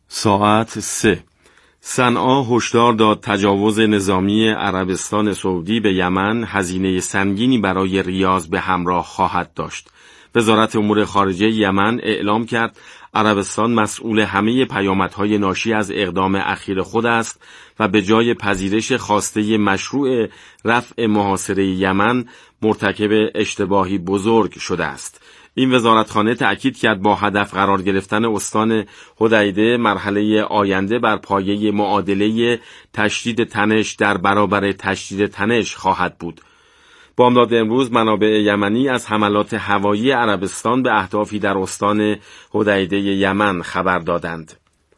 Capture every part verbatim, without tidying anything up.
ساعت سه. صنعا هشدار داد تجاوز نظامی عربستان سعودی به یمن هزینه سنگینی برای ریاض به همراه خواهد داشت. وزارت امور خارجه یمن اعلام کرد عربستان مسئول همه پیامدهای ناشی از اقدام اخیر خود است و به جای پذیرش خواسته مشروع رفع محاصره یمن مرتکب اشتباهی بزرگ شده است. این وزارتخانه تأکید کرد با هدف قرار گرفتن استان حدیده مرحله آینده بر پایه معادله تشدید تنش در برابر تشدید تنش خواهد بود. بامداد امروز منابع یمنی از حملات هوایی عربستان به اهدافی در استان حدیده یمن خبر دادند.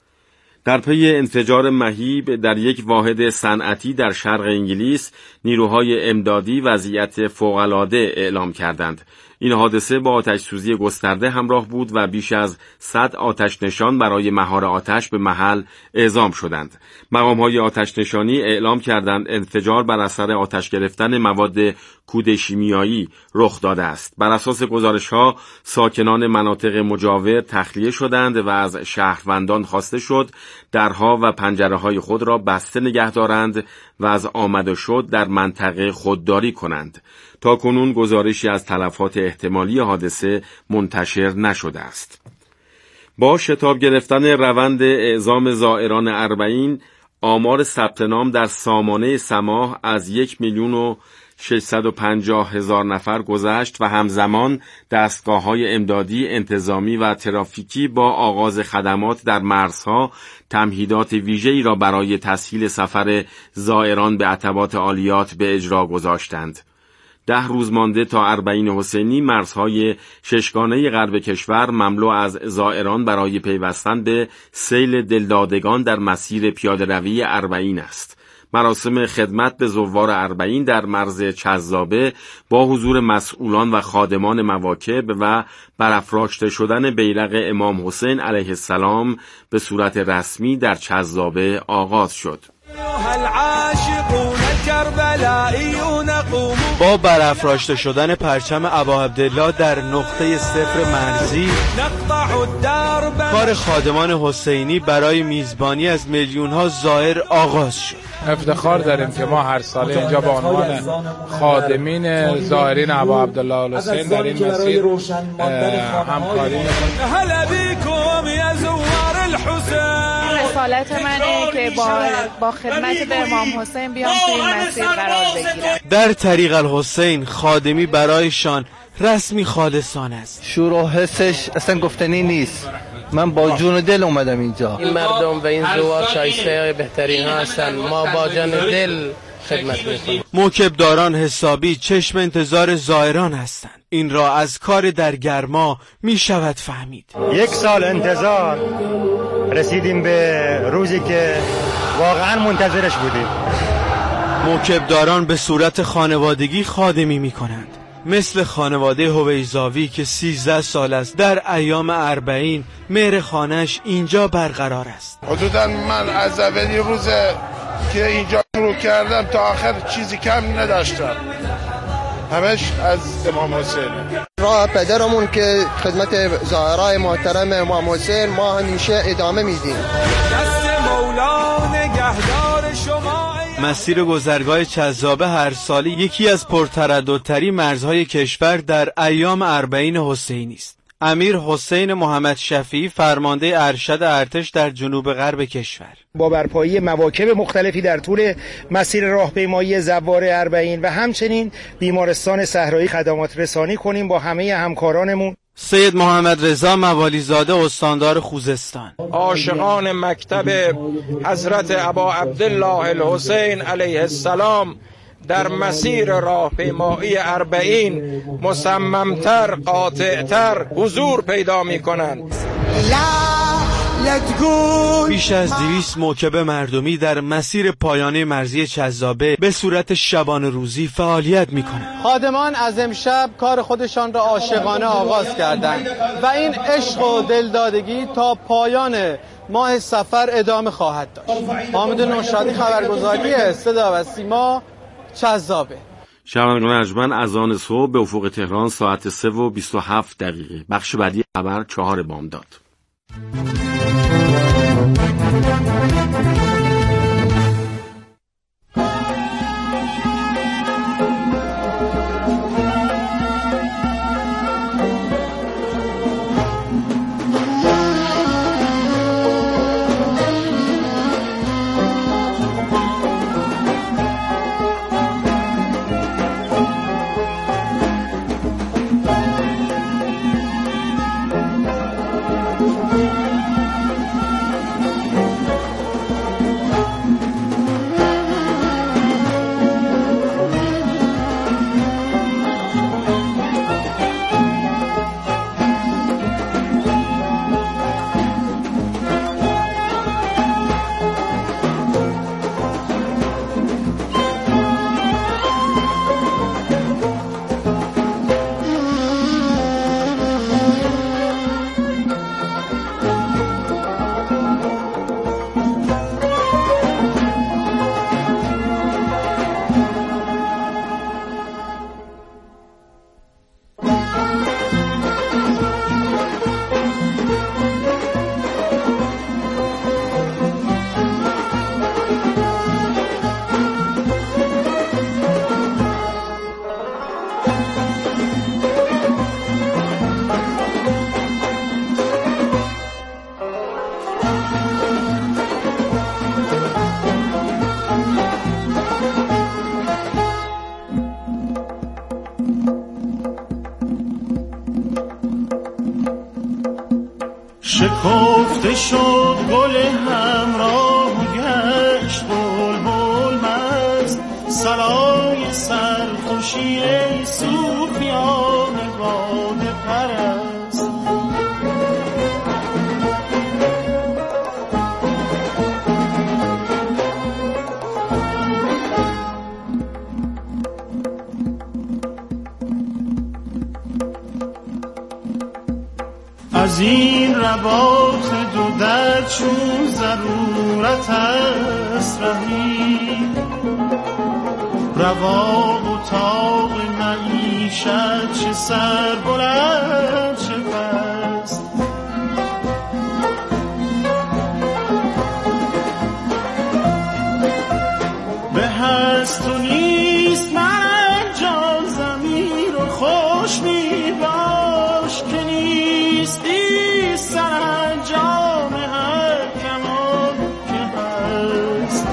در پی انفجار مهیب در یک واحد صنعتی در شرق انگلیس، نیروهای امدادی وضعیت فوق‌العاده اعلام کردند. این حادثه با آتش سوزی گسترده همراه بود و بیش از صد آتش نشان برای مهار آتش به محل اعزام شدند. مقام‌های آتش نشانی اعلام کردند انفجار بر اثر آتش گرفتن مواد کود شیمیایی رخ داده است. بر اساس گزارش‌ها ساکنان مناطق مجاور تخلیه شدند و از شهروندان خواسته شد درها و پنجره‌های خود را بسته نگه دارند و از آمد و شد در منطقه خودداری کنند. تا کنون گزارشی از تلفات احتمالی حادثه منتشر نشده است. با شتاب گرفتن روند اعزام زائران اربعین، آمار ثبت نام در سامانه سماح از یک میلیون و ششصد و پنجاه هزار نفر گذشت و همزمان دستگاه‌های امدادی، انتظامی و ترافیکی با آغاز خدمات در مرزها تمهیدات ویژه‌ای را برای تسهیل سفر زائران به عتبات عالیات به اجرا گذاشتند. ده روز مانده تا اربعین حسینی، مرزهای ششگانه غرب کشور مملو از زائران برای پیوستن به سیل دلدادگان در مسیر پیاده‌روی اربعین است. مراسم خدمت به زوار اربعین در مرز چذابه با حضور مسئولان و خادمان مواکب و برافراشته شدن بیرق امام حسین علیه السلام به صورت رسمی در چذابه آغاز شد. با برافراشته شدن پرچم ابا عبدالله در نقطه صفر مرزی، کار خادمان حسینی برای میزبانی از میلیون‌ها زائر آغاز شد. افتخار داریم که ما هر سال اینجا با عنوان خادمین زائرین ابا عبدالله الحسین در این مسیر همکاری می‌کنیم. رسالت منه که با با خدمت به امام حسین بیام توی این مسیر قرار بگیرم. در طریق الحسین خادمی برایشان رسمی خالصانه است. شور و حسش اصلا گفتنی نیست. من با جون و دل اومدم اینجا. این مردم و این زوار شایسته بهترین ها هستن. ما با جان دل خدمت میکنیم. موکبداران حسابی چشم انتظار زائران هستند. این را از کار در گرما می شود فهمید. یک سال انتظار رسیدیم به روزی که واقعا منتظرش بودیم. موکبداران به صورت خانوادگی خادمی می کنند. مثل خانواده هویزاوی که سیزده سال است در ایام اربعین مهر خانش اینجا برقرار است. حدودا من از اولی روز که اینجا شروع کردم تا آخر چیزی کم نداشتم، همش از امام حسین. راه پدرمون که خدمت زائرای محترم امام حسین ما همیشه ادامه میدیم. دست مولا نگهدار شما. مسیر گذرگاه چذابه هر سالی یکی از پرترددترین مرزهای کشور در ایام اربعین حسینی است. امیر حسین محمد شفیعی فرمانده ارشد ارتش در جنوب غرب کشور با برپایی مواکب مختلفی در طول مسیر راهپیمایی زوار اربعین و همچنین بیمارستان صحرایی خدمات رسانی کنیم با همه همکارانمون. سید محمد رضا موالیزاده استاندار خوزستان. عاشقان مکتب حضرت ابا عبدالله الحسین علیه السلام در مسیر راهپیمایی اربعین مصممتر، قاطعتر حضور پیدا می کنند. بیش از دویست موکب مردمی در مسیر پایانه مرزی چذابه به صورت شبانه روزی فعالیت می کنند. خادمان از امشب کار خودشان را عاشقانه آغاز کردند و این عشق و دلدادگی تا پایان ماه صفر ادامه خواهد داشت. حامد نوشادی، خبرگزاری صدا و سیما، چذابه. شنوندگان ارجمند، اذان صبح به افق تهران ساعت سه و بیست و هفت دقیقه. بخش بعدی خبر چهار بامداد. شد گل همراه و گشت بلبل مست سرای سرخوشی ای صوفیان باده پرست. از این رباط دو در چون ضرورت است رهی رواق و طاق معیشت چه سر بلند چه پست. به هست و نیست من جان زمین و خوش می باش که نیستی سرانجام هر کمان که هست.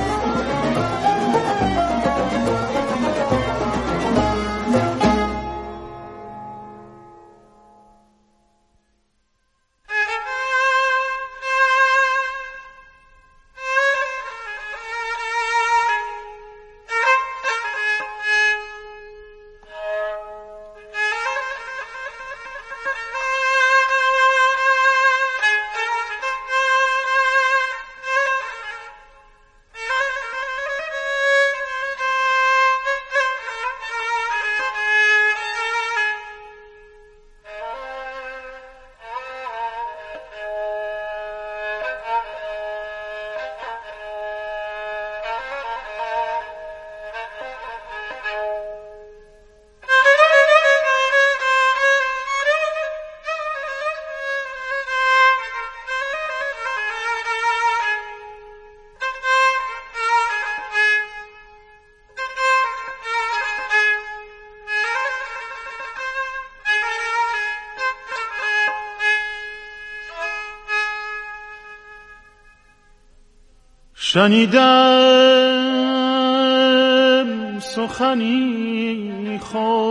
شنیدم سخنی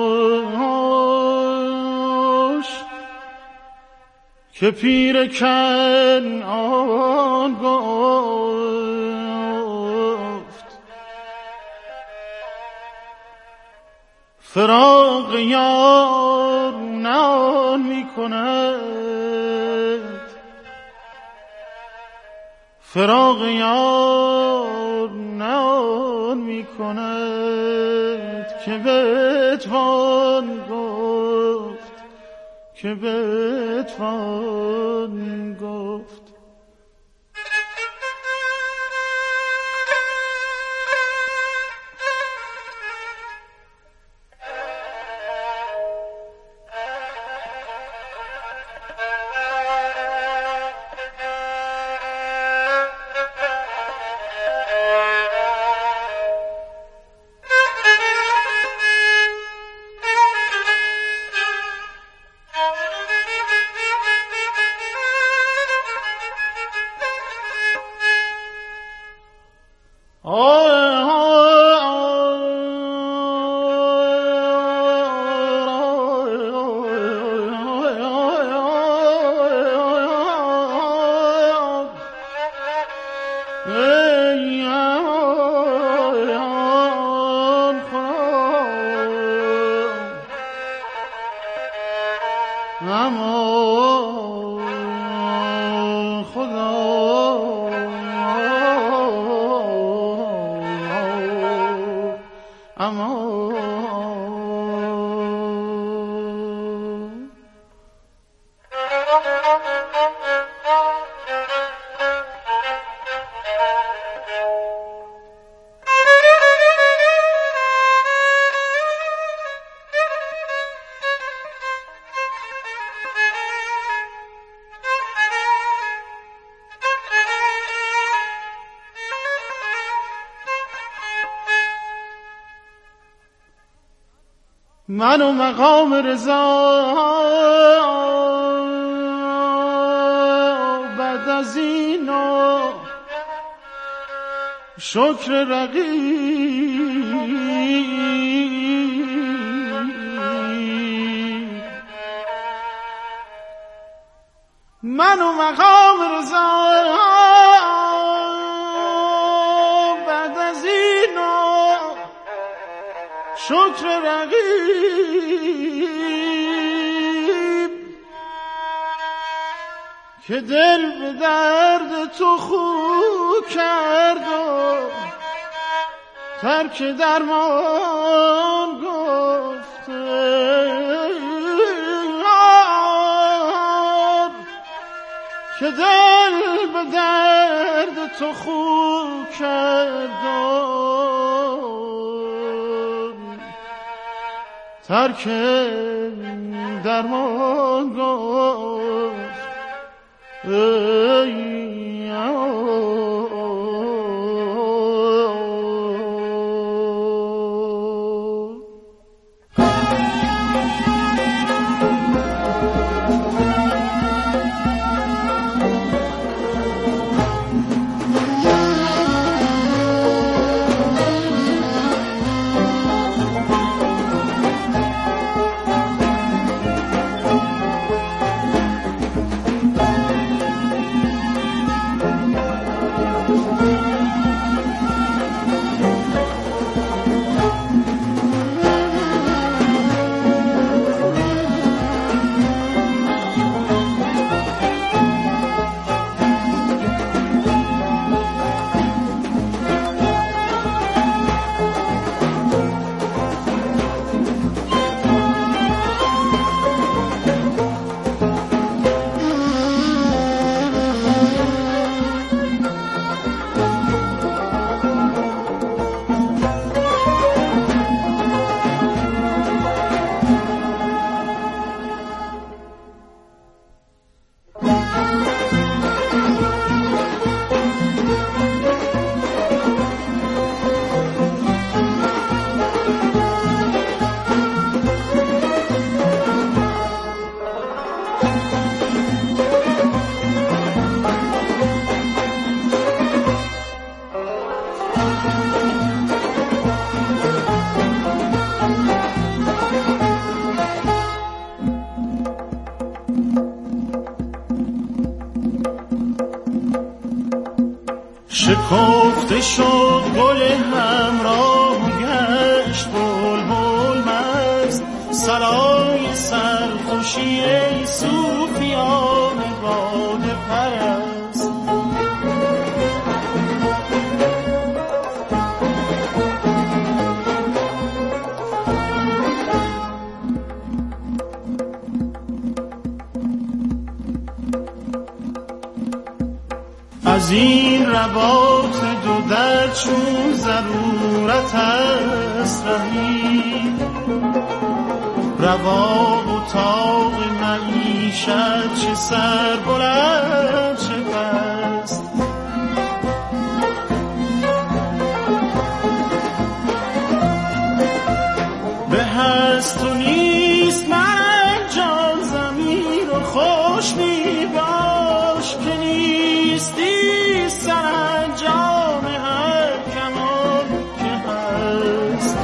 خوش که پیر کنعان گفت فراق یار نان می کند فراق یار نان می کند که بتوان گفت که بتوان گفت. من و مقام رضا بعد از این شکر رقیب من و مقام رضا شکر رقیب که دل به درد تو خو کرد و ترک درمان گفته که دل به درد تو خو کرد و ترک درمان گفت ای شکفته شد گل همراه گشت بلبل مست سرای سرخوشی صوفیان باده پرست از این رباط دو در چون ضرورت است رهی رواق و طاق معیشت چه سر بلند چه پست به هست و نیست من جان زمین و خوش می باش که نیستی سرانجام هر کمال که هست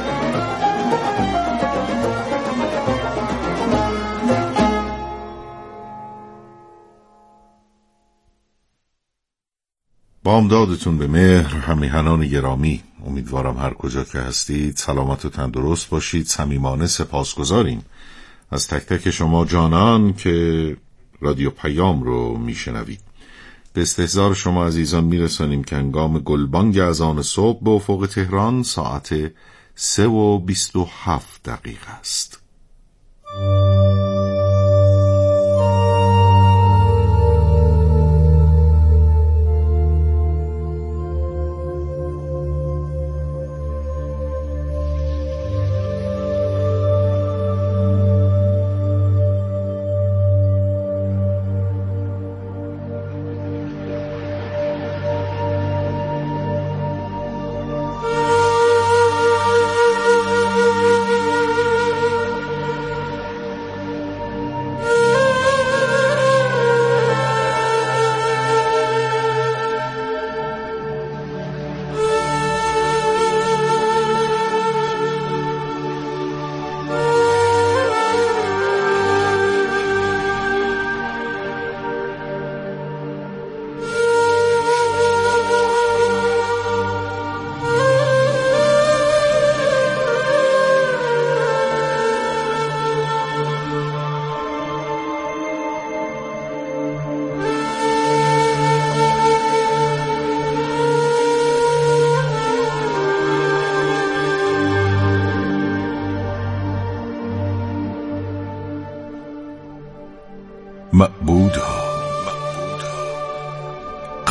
بامدادتون به مهر همیهنان گرامی. امیدوارم هر کجا که هستید سلامت و تندرست باشید. صمیمانه سپاسگزاریم از تک تک شما جانان که رادیو پیام رو میشنوید. به استحضار شما عزیزان میرسانیم که هنگام گلبانگ اذان صبح به افق تهران ساعت سه و بیست و هفت دقیقه است.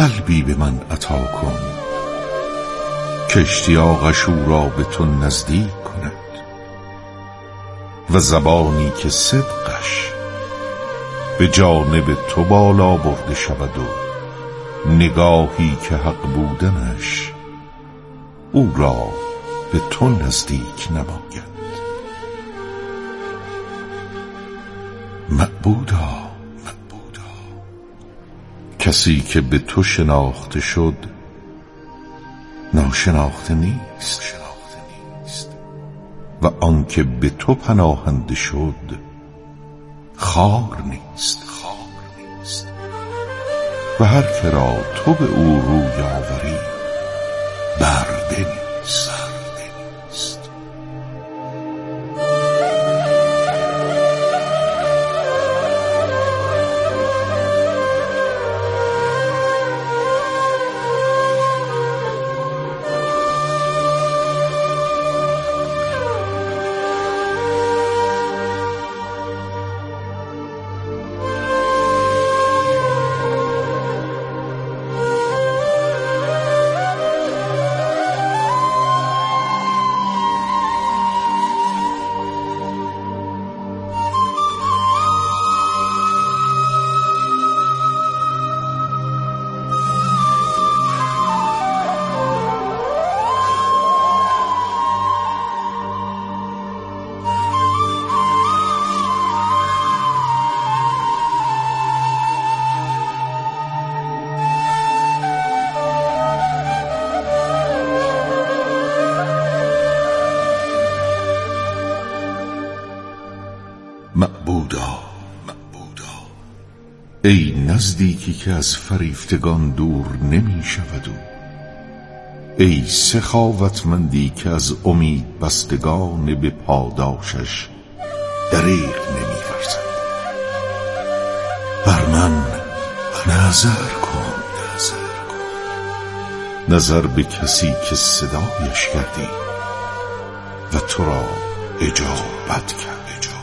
قلبی به من عطا کن که اشتیاقش او را به تو نزدیک کند و زبانی که صدقش به جانب تو بالا برده شود و نگاهی که حق بودنش او را به تو نزدیک نماید. معبودا معبودا کسی که به تو شناخته شد ناشناخته نیست و آن که به تو پناهنده شد خار نیست و هر که را تو به او روی آوری برده نیست. معبودا معبودا ای نزدیکی که از فریفتگان دور نمی شود و ای سخاوتمندی که از امید بستگان به پاداشش دریغ نمی ورزد. بر من نظر کن نظر به کسی که صدایش کردی و تو را اجابت کرد.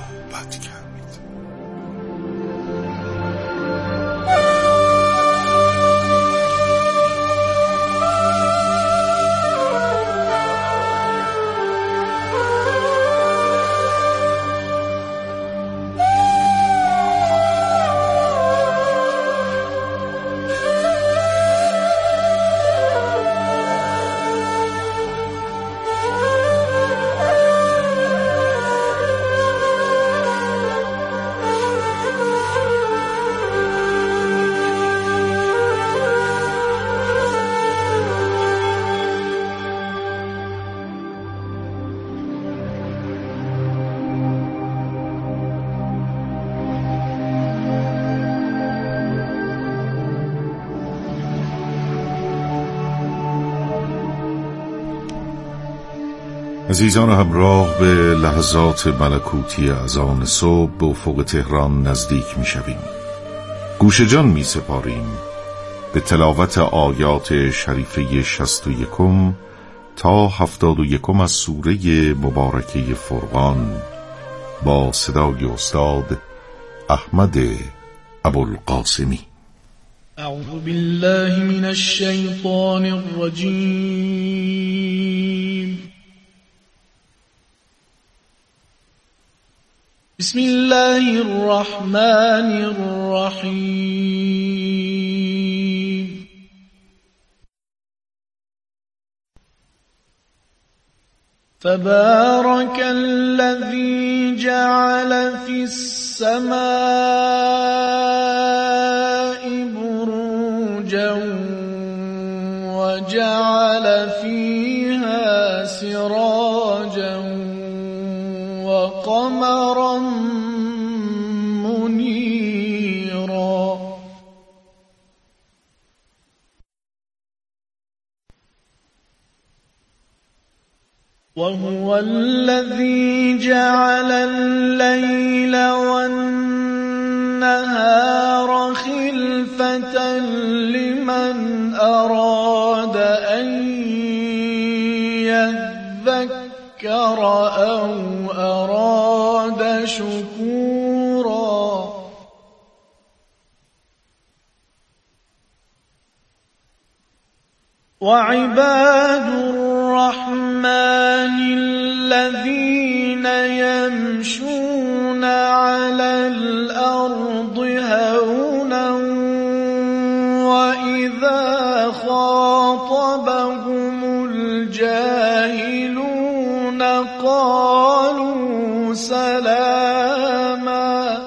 عزیزان همراه به لحظات ملکوتی اذان صبح به افق تهران نزدیک می شویم. گوش جان می سپاریم به تلاوت آیات شریفه شصت و یکم تا هفتاد و یکم از سوره مبارکه فرقان با صدای استاد احمد ابوالقاسمی. اعوذ بالله من الشیطان الرجیم. بسم الله الرحمن الرحیم. تبارك الذي جعل في السماء بروجا وجعل فيها سراجا وقمرا منيرا وهو الذي جعل الليل والنهار خلفة لمن أراد أن يذكر أو أراد شكورا وعباد الرحمن الذين يمشون على الأرض هونا وإذا خاطبهم الجاهلون قالوا سلاما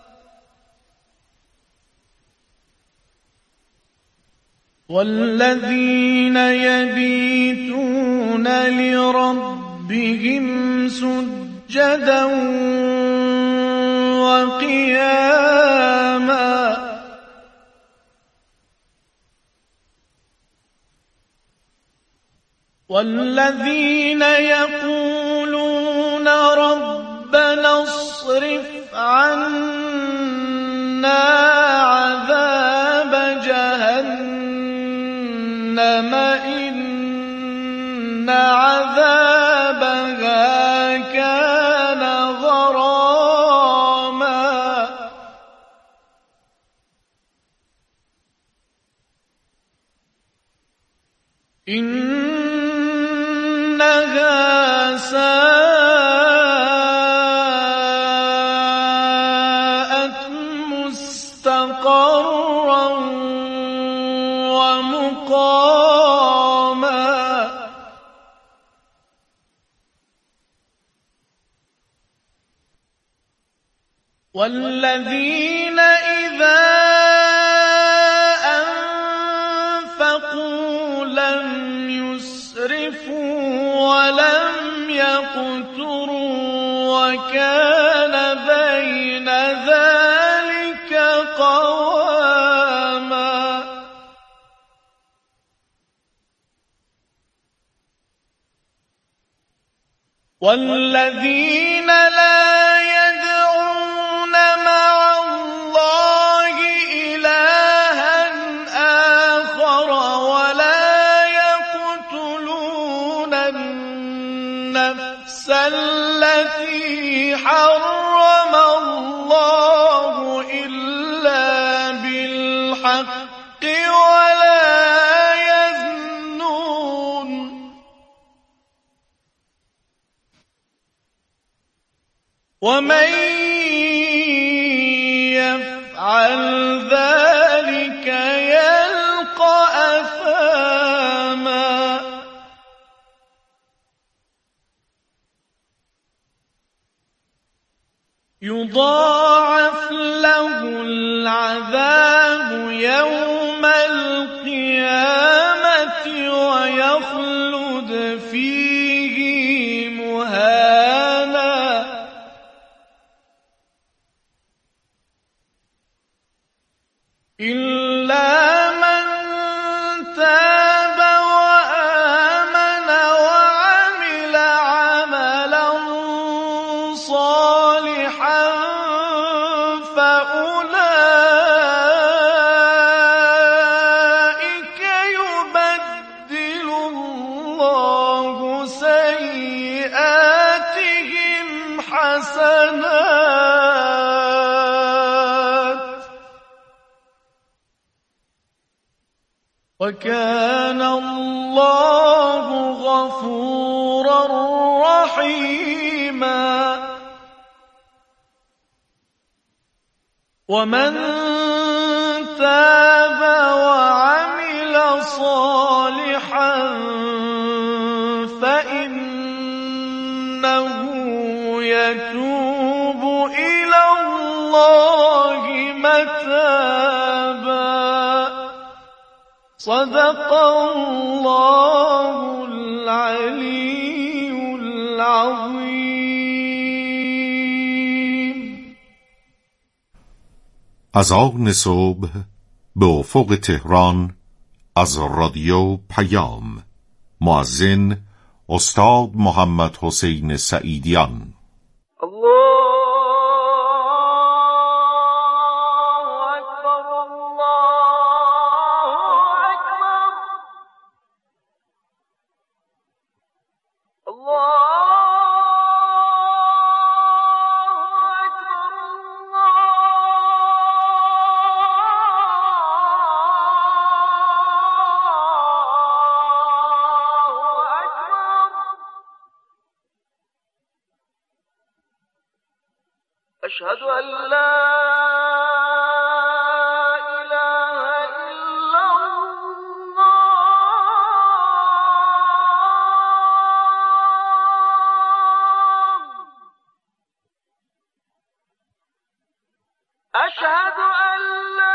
والذين يبيتون لربهم سجدا وقياما والذين يقولون ربنا اصرف عنا عذاب جهنم إن عذابها كان غراما إنها ساءت مستقرا ومقاما والذين إذا أنفقوا لم يسرفوا ولم يقتروا وكان بين ذلك قواما والذين لا يدعون مع الله إلها آخر ولا يقتلون النفس التي حرم الله إلا بالحق ولا يزنون ومن يفعل ذلك يلقى أثاما يضاعف له العذاب يوم القيامة ويخلد فيه مهانا إلا من تاب وآمن وعمل عملا صالحا فأولئك يبدل الله سيئاتهم حسنات وكان الله غفورا رحيما ومن تاب وعمل صالحا فإنه يتوب إلى الله متابا صدق الله العلي العظيم. از آن صبح به افق تهران از رادیو پیام، مؤذن استاد محمد حسین سعیدیان. أشهد أن لا إله إلا الله أشهد أن لا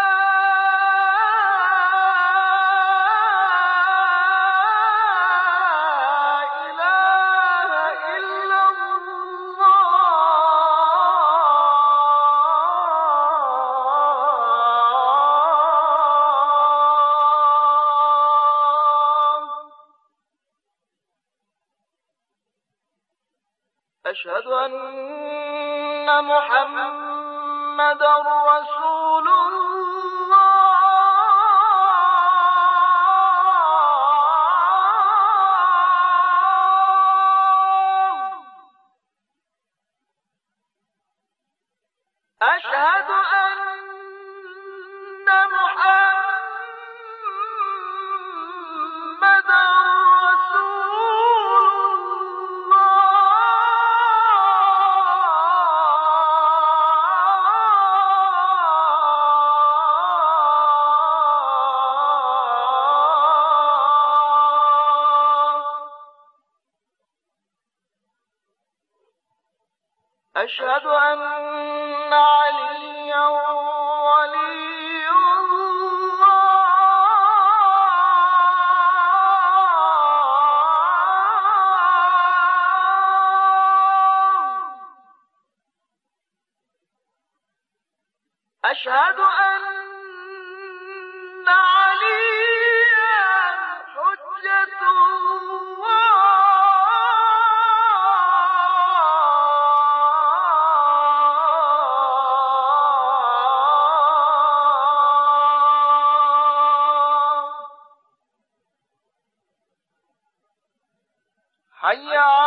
أشهد أن محمدًا رسول الله أشهد أن محمدًا أشهد أن عليا ولي الله أشهد أن عليا حجة الله حي